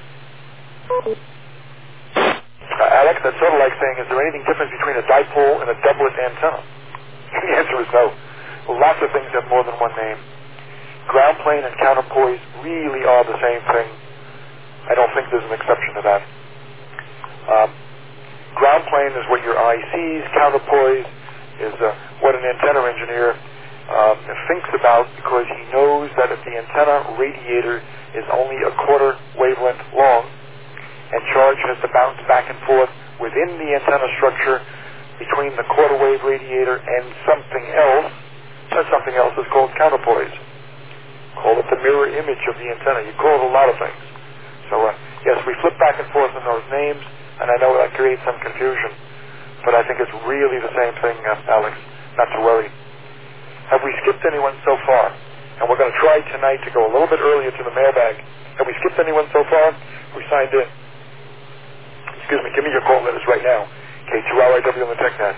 B: Uh, Alex, that's sort of like saying, is there anything different between a dipole and a doublet antenna? The answer is no. Lots of things have more than one name. Ground plane and counterpoise really are the same thing. I don't think there's an exception to that. Um, ground plane is what your eye sees. Counterpoise is uh, what an antenna engineer um, thinks about, because he knows that if the antenna radiator is only a quarter wavelength long, and charge has to bounce back and forth within the antenna structure between the quarter wave radiator and something else, that something else is called counterpoise. call it the mirror image of the antenna. You call it a lot of things. So, uh, yes, we flip back and forth on those names, and I know that creates some confusion. But I think it's really the same thing, uh, Alex. Not to worry. Have we skipped anyone so far? And we're going to try tonight to go a little bit earlier to the mailbag. Have we skipped anyone so far who signed in? Excuse me, give me your call letters right now. K two L I W on the TechNet.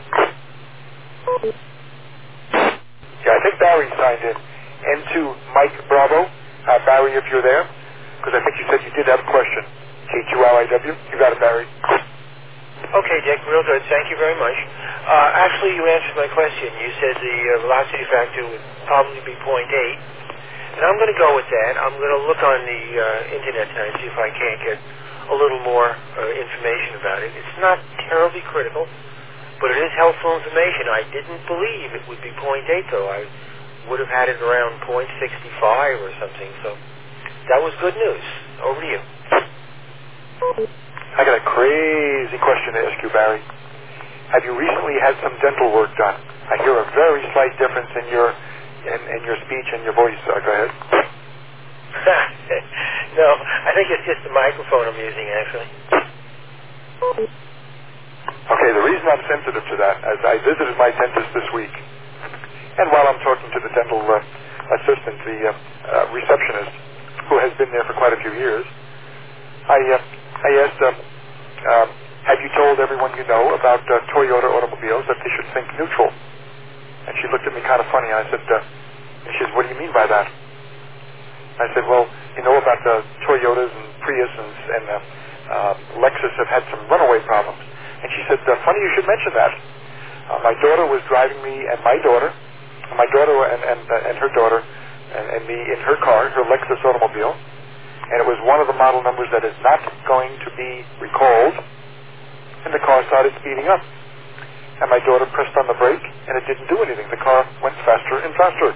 B: Yeah, I think Barry signed in. N two Mike Bravo. Uh, Barry, if you're there, because I think you said you did have a question. K two L I W. You got it, Barry.
G: Okay, Dick, real good. Thank you very much. Uh, actually, you answered my question. You said the uh, velocity factor would probably be zero point eight. And I'm going to go with that. I'm going to look on the uh, internet tonight and see if I can't get a little more uh, information about it. It's not terribly critical, but it is helpful information. I didn't believe it would be zero point eight, though. I would have had it around zero point six five or something. So that was good news. Over to you.
B: I got a crazy question to ask you, Barry. Have you recently had some dental work done? I hear a very slight difference in your in, in your speech and your voice. Uh, go ahead.
G: No, I think it's just the microphone I'm using, actually.
B: Okay, the reason I'm sensitive to that, as I visited my dentist this week, and while I'm talking to the dental uh, assistant, the uh, uh, receptionist, who has been there for quite a few years, I uh, I asked, uh, um, have you told everyone you know about uh, Toyota automobiles that they should think neutral? And she looked at me kind of funny, and I said, uh, and she said, what do you mean by that? I said, well, you know about the Toyotas and Prius and, and uh, uh, Lexus have had some runaway problems. And she said, uh, funny you should mention that. Uh, my daughter was driving me and my daughter, my daughter and, and, uh, and her daughter, and, and me in her car, her Lexus automobile, and it was one of the model numbers that is not going to be recalled, and the car started speeding up. And my daughter pressed on the brake, and it didn't do anything. The car went faster and faster.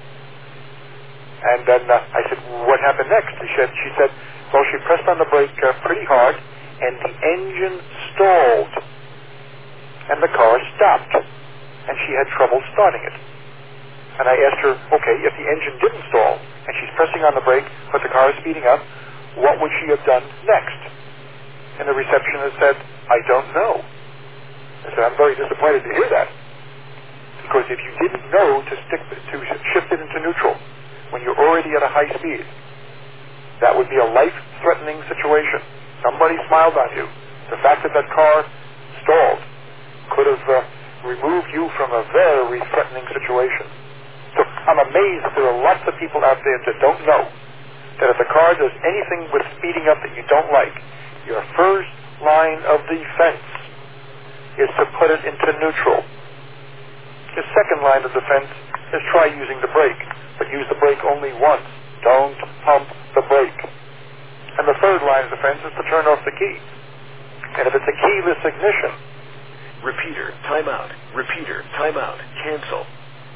B: And then uh, I said, what happened next? She said, she said, well, she pressed on the brake uh, pretty hard, and the engine stalled. And the car stopped. And she had trouble starting it. And I asked her, okay, if the engine didn't stall, and she's pressing on the brake, but the car is speeding up, what would she have done next? And the receptionist said, I don't know. I said, I'm very disappointed to hear that. Because if you didn't know to stick to shift it into neutral when you're already at a high speed, that would be a life-threatening situation. Somebody smiled on you. The fact that that car stalled could have uh, removed you from a very threatening situation. So I'm amazed that there are lots of people out there that don't know that if the car does anything with speeding up that you don't like, your first line of defense is to put it into neutral. The second line of defense is try using the brake, but use the brake only once. Don't pump the brake. And the third line of defense is to turn off the key. And if it's a keyless ignition,
L: repeater, timeout, repeater, timeout, cancel.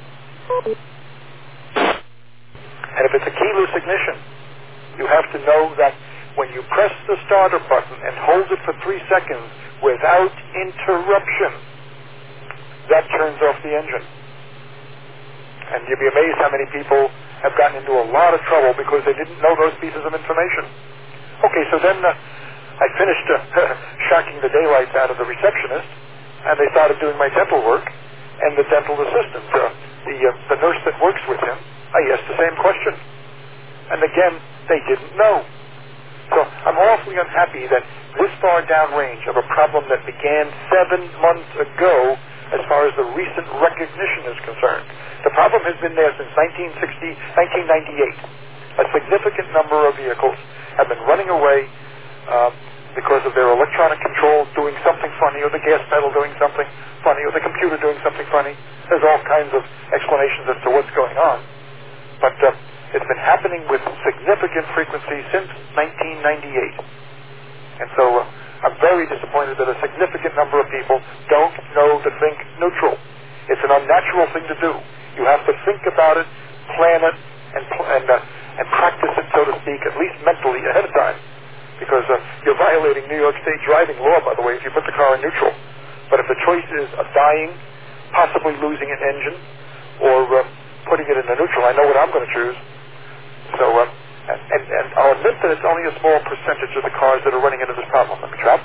B: And if it's a keyless ignition, you have to know that when you press the starter button and hold it for three seconds without interruption, that turns off the engine. And you'd be amazed how many people have gotten into a lot of trouble because they didn't know those pieces of information. Okay, so then uh, I finished uh, shocking the daylights out of the receptionist, and they started doing my dental work, and the dental assistant, uh, the, uh, the nurse that works with him, I asked the same question. And again, they didn't know. So I'm awfully unhappy that this far downrange of a problem that began seven months ago as far as the recent recognition is concerned. The problem has been there since nineteen sixty, nineteen ninety-eight. A significant number of vehicles have been running away uh, because of their electronic control doing something funny, or the gas pedal doing something funny, or the computer doing something funny. There's all kinds of explanations as to what's going on. But uh, it's been happening with significant frequency since nineteen ninety-eight. And so uh, I'm very disappointed that a significant number of people don't know to think neutral. It's an unnatural thing to do. You have to think about it, plan it, and pl- and, uh, and practice it, so to speak, at least mentally ahead of time. Because uh, you're violating New York State driving law, by the way, if you put the car in neutral. But if the choice is of dying, possibly losing an engine, or uh, putting it in the neutral, I know what I'm going to choose. So, uh, and, and, and I'll admit that it's only a small percentage of the cars that are running into this problem. Let me drop.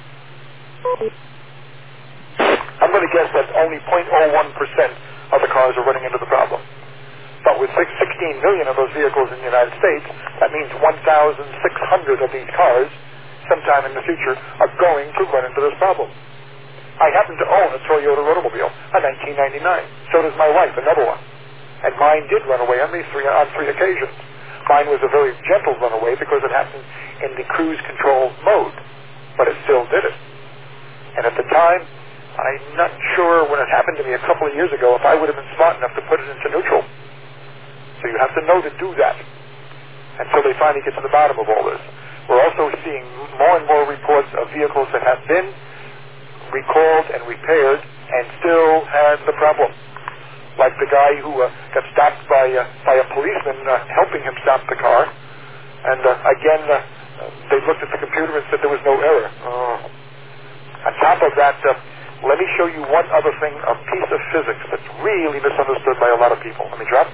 B: I'm going to guess that only zero point zero one percent of the cars are running into the problem. But with sixteen million of those vehicles in the United States, that means one thousand six hundred of these cars, sometime in the future, are going to run into this problem. I happen to own a Toyota automobile, a nineteen ninety-nine. So does my wife, another one. And mine did run away on me three, on three occasions. Mine was a very gentle runaway because it happened in the cruise control mode, but it still did it. And at the time, I'm not sure when it happened to me a couple of years ago if I would have been smart enough to put it into neutral. So you have to know to do that until they finally get to the bottom of all this. We're also seeing more and more reports of vehicles that have been recalled and repaired and still had the problem. Like the guy who uh, got stopped by uh, by a policeman uh, helping him stop the car. And uh, again, uh, they looked at the computer and said there was no error. Uh, on top of that, uh, let me show you one other thing, a piece of physics that's really misunderstood by a lot of people. Let me drop.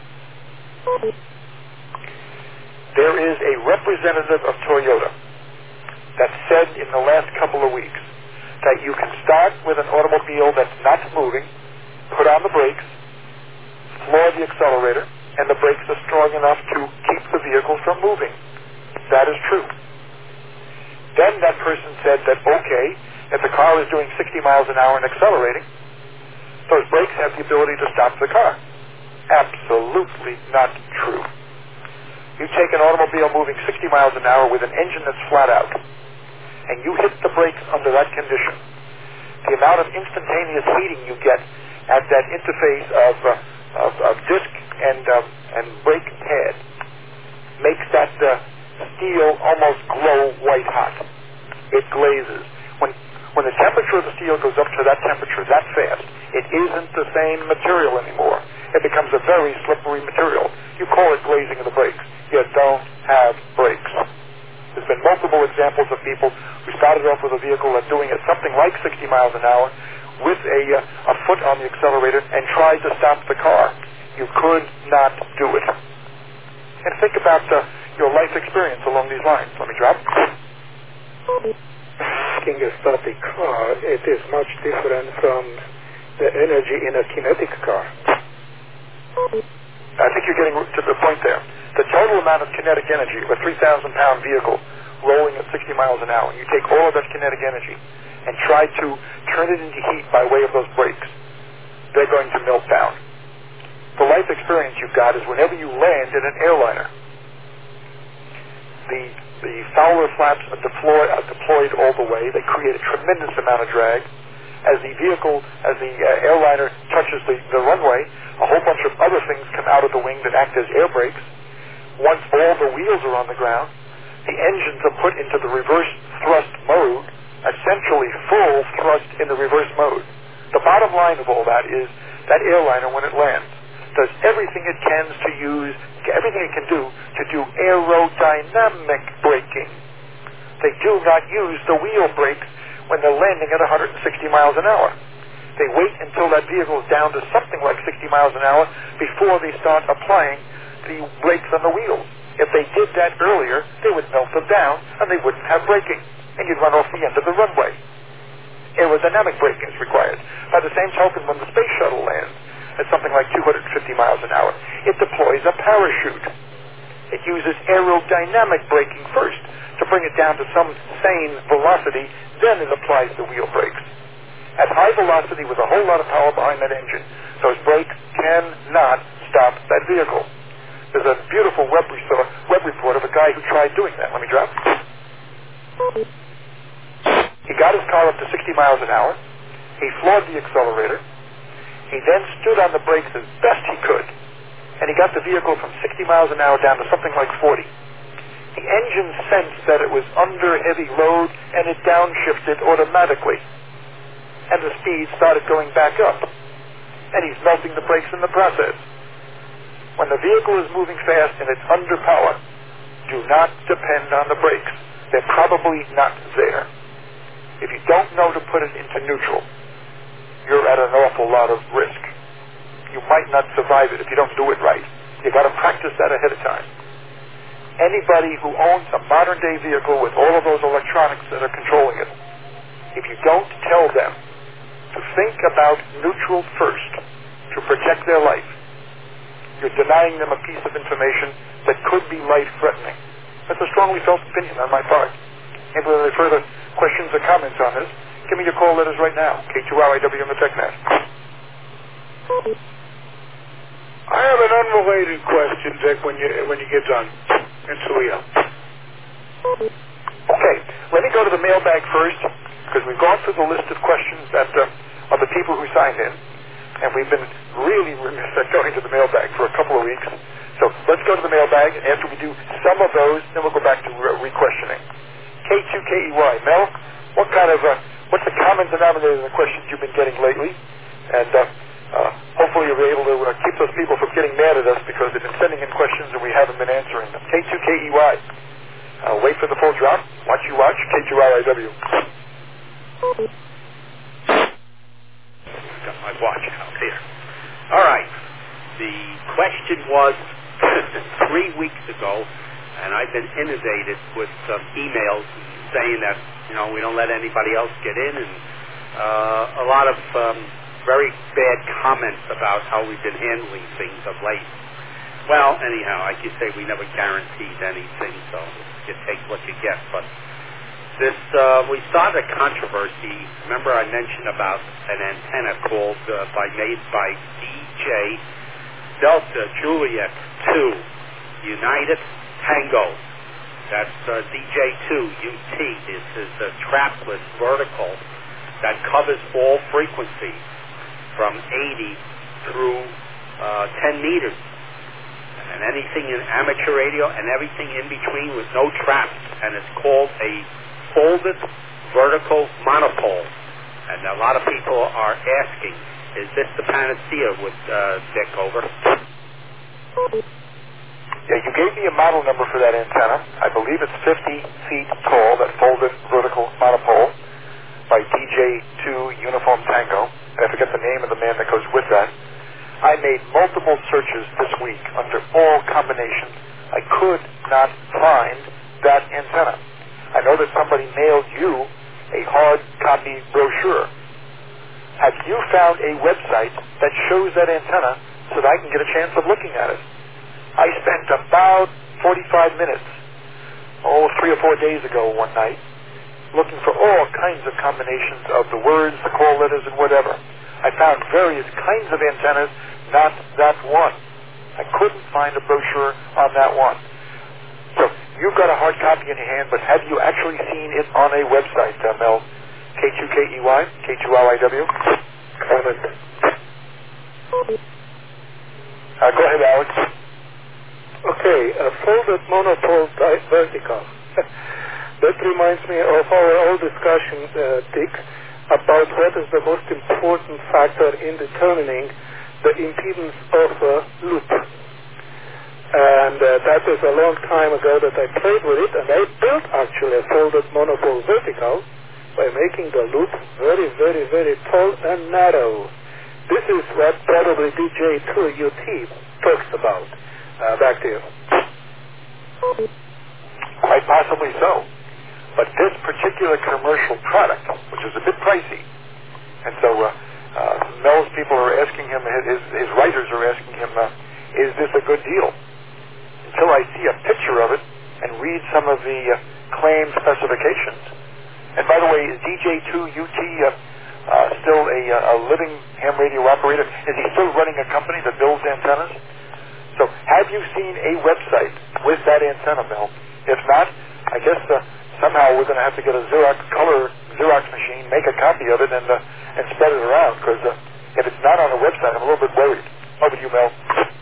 B: There is a representative of Toyota that said in the last couple of weeks that you can start with an automobile that's not moving, put on the brakes, floor the accelerator, and the brakes are strong enough to keep the vehicle from moving. That is true. Then that person said that, okay, if the car is doing sixty miles an hour and accelerating, those brakes have the ability to stop the car. Absolutely not true. You take an automobile moving sixty miles an hour with an engine that's flat out, and you hit the brakes under that condition, the amount of instantaneous heating you get at that interface of, uh, of, of disc and, um, and brake pad makes that uh, steel almost glow white hot. It glazes. When, when the temperature of the steel goes up to that temperature that fast, it isn't the same material anymore. It becomes a very slippery material. You call it glazing of the brakes. You don't have brakes. There's been multiple examples of people who started off with a vehicle that's doing it something like sixty miles an hour with a, uh, a foot on the accelerator and tried to stop the car. You could not do it. And think about uh, your life experience along these lines. Let me drop.
A: Asking a static car, it is much different from the energy in a kinetic car.
B: I think you're getting to the point there. The total amount of kinetic energy of a three thousand pound vehicle rolling at sixty miles an hour, you take all of that kinetic energy and try to turn it into heat by way of those brakes, they're going to melt down. The life experience you've got is whenever you land in an airliner, the the Fowler flaps are deployed, are deployed all the way. They create a tremendous amount of drag. As the vehicle, as the uh, airliner touches the, the runway, a whole bunch of other things come out of the wing that act as air brakes. Once all the wheels are on the ground, the engines are put into the reverse thrust mode, essentially full thrust in the reverse mode. The bottom line of all that is that airliner, when it lands, does everything it can to use, everything it can do to do aerodynamic braking. They do not use the wheel brakes when they're landing at one hundred sixty miles an hour. They wait until that vehicle is down to something like sixty miles an hour before they start applying the brakes on the wheels. If they did that earlier, they would melt them down and they wouldn't have braking, and you'd run off the end of the runway. Aerodynamic braking is required. By the same token, when the space shuttle lands at something like two hundred fifty miles an hour, it deploys a parachute. It uses aerodynamic braking first to bring it down to some sane velocity, then it applies the wheel brakes. At high velocity with a whole lot of power behind that engine, those brakes cannot stop that vehicle. There's a beautiful web, report, web report of a guy who tried doing that. Let me drop. He got his car up to sixty miles an hour. He floored the accelerator. He then stood on the brakes as best he could, and he got the vehicle from sixty miles an hour down to something like forty. The engine sensed that it was under heavy load, and it downshifted automatically. And the speed started going back up. And he's melting the brakes in the process. When the vehicle is moving fast and it's under power, do not depend on the brakes. They're probably not there. If you don't know to put it into neutral, you're at an awful lot of risk. You might not survive it if you don't do it right. You got to practice that ahead of time. anybody who owns a modern-day vehicle with all of those electronics that are controlling it, if you don't tell them to think about neutral first to protect their life, you're denying them a piece of information that could be life-threatening. That's a strongly felt opinion on my part. If there are further questions or comments on this, give me your call letters right now. K two R I W on the TechNet.
K: I have an unrelated question, Dick, when you when you get done. Into Leo.
B: Okay, let me go to the mailbag first, because we've gone through the list of questions that uh, of the people who signed in, and we've been really remiss at going to the mailbag for a couple of weeks. So let's go to the mailbag, and after we do some of those, then we'll go back to re- re-questioning. K two K E Y. Mel, what kind of, uh, what's the common denominator in the questions you've been getting lately? And uh, uh, hopefully you'll be able to uh, keep those people from getting mad at us because they've been sending in questions and we haven't been answering them. K two K E Y. Uh, wait for the full drop. Watch you watch. K two R I W.
E: Got my watch out here. All right. The question was three weeks ago, and I've been inundated with some emails saying that, you know, we don't let anybody else get in, and uh, a lot of um, very bad comments about how we've been handling things of late. Well, anyhow, like you say, we never guaranteed anything, so you take what you get. But this, uh, we started a controversy. Remember I mentioned about an antenna called, uh, by made by D J Delta Juliet two United Tango. That's uh, D J two U T. This is a trapless vertical that covers all frequencies from eighty through uh, ten meters. And anything in amateur radio and everything in between with no traps. And it's called a folded vertical monopole. And a lot of people are asking, is this the panacea with uh, Dick over?
B: Yeah, you gave me a model number for that antenna. I believe it's fifty feet tall, that folded vertical monopole by D J two Uniform Tango. And I forget the name of the man that goes with that. I made multiple searches this week under all combinations. I could not find that antenna. I know that somebody mailed you a hard copy brochure. Have you found a website that shows that antenna so that I can get a chance of looking at it? I spent about forty-five minutes, oh, three or four days ago one night, looking for all kinds of combinations of the words, the call letters, and whatever. I found various kinds of antennas, not that one. I couldn't find a brochure on that one. So you've got a hard copy in your hand, but have you actually seen it on a website, uh, Mel? K two K E Y, K two R I W? Comment. Uh, go ahead, Alex.
A: Okay, a folded monopole type vertical. That reminds me of our old discussion, uh, Dick, about what is the most important factor in determining the impedance of a loop. And uh, that was a long time ago that I played with it, and I built actually a folded monopole vertical by making the loop very, very, very tall and narrow. This is what probably D J two U T talks about. Uh, back to you.
B: Quite possibly so. But this particular commercial product, which is a bit pricey, and so uh, uh, Mel's people are asking him, his, his writers are asking him, uh, is this a good deal? Until I see a picture of it and read some of the uh, claim specifications. And by the way, is D J two U T uh, uh, still a, a living ham radio operator? Is he still running a company that builds antennas? So have you seen a website with that antenna, Mel? If not, I guess uh, somehow we're going to have to get a Xerox color Xerox machine, make a copy of it, and uh, and spread it around, because uh, if it's not on the website, I'm a little bit worried. Over to you, Mel.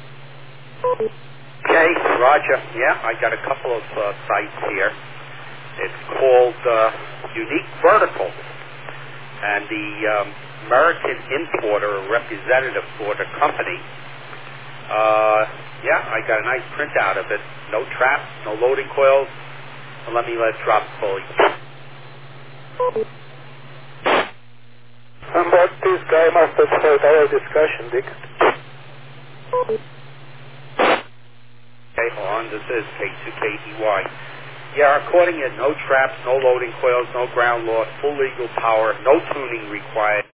E: Okay, Roger. Yeah, I got a couple of uh, sites here. It's called uh, Unique Vertical, and the um, American importer or representative for the company, uh, yeah, I got a nice printout of it. No traps, no loading coils. So let me let it drop fully.
A: But this guy must have heard our discussion, Dick.
E: Okay, hold on. this is, K two K D Y. Yeah, according to no traps, no loading coils, no ground loss, full legal power, no tuning required.